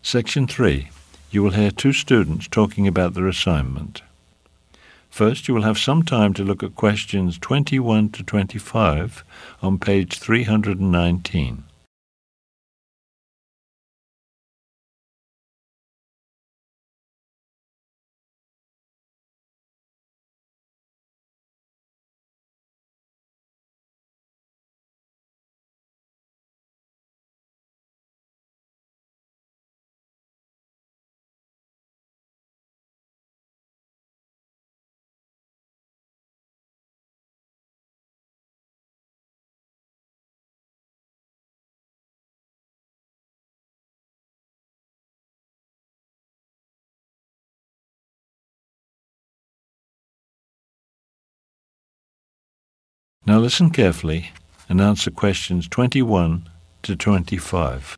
Section 3. You will hear two students talking about their assignment. First, you will have some time to look at questions 21 to 25 on page 319. Now listen carefully and answer questions 21 to 25.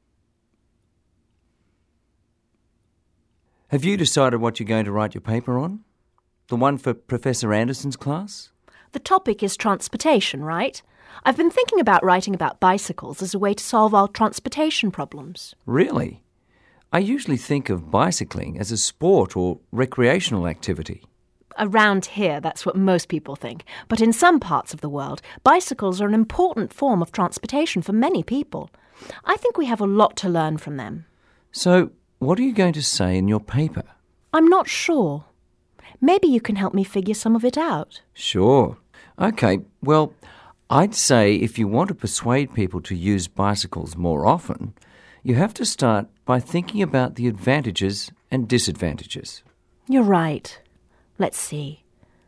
Have you decided what you're going to write your paper on? The one for Professor Anderson's class? The topic is transportation, right? I've been thinking about writing about bicycles as a way to solve our transportation problems. Really? I usually think of bicycling as a sport or recreational activity. Around here, that's what most people think. But in some parts of the world, bicycles are an important form of transportation for many people. I think we have a lot to learn from them. So, what are you going to say in your paper? I'm not sure. Maybe you can help me figure some of it out. Sure. OK, well, I'd say if you want to persuade people to use bicycles more often, you have to start by thinking about the advantages and disadvantages. You're right. Let's see.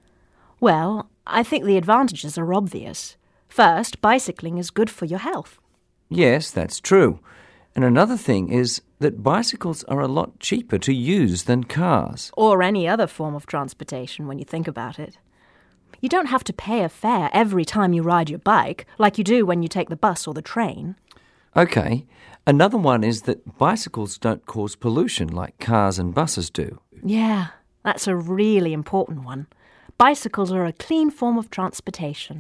Well, I think the advantages are obvious. First, bicycling is good for your health. Yes, that's true. And another thing is that bicycles are a lot cheaper to use than cars. Or any other form of transportation when you think about it. You don't have to pay a fare every time you ride your bike, like you do when you take the bus or the train. OK. Another one is that bicycles don't cause pollution like cars and buses do. Yeah, that's a really important one. Bicycles are a clean form of transportation.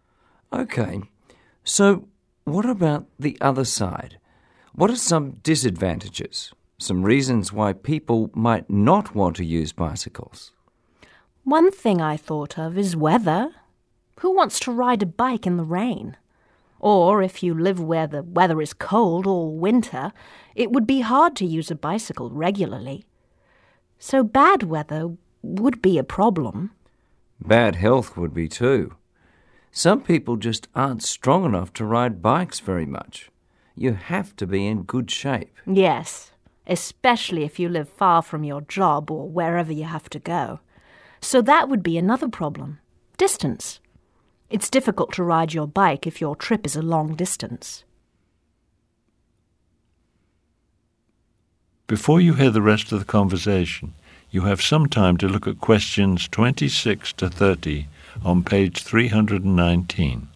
OK. So what about the other side? What are some disadvantages? Some reasons why people might not want to use bicycles? One thing I thought of is weather. Who wants to ride a bike in the rain? Or if you live where the weather is cold all winter, it would be hard to use a bicycle regularly. So bad weather would be a problem. Bad health would be too. Some people just aren't strong enough to ride bikes very much. You have to be in good shape. Yes, especially if you live far from your job or wherever you have to go. So that would be another problem. Distance. It's difficult to ride your bike if your trip is a long distance. Before you hear the rest of the conversation, you have some time to look at questions 26 to 30 on page 319.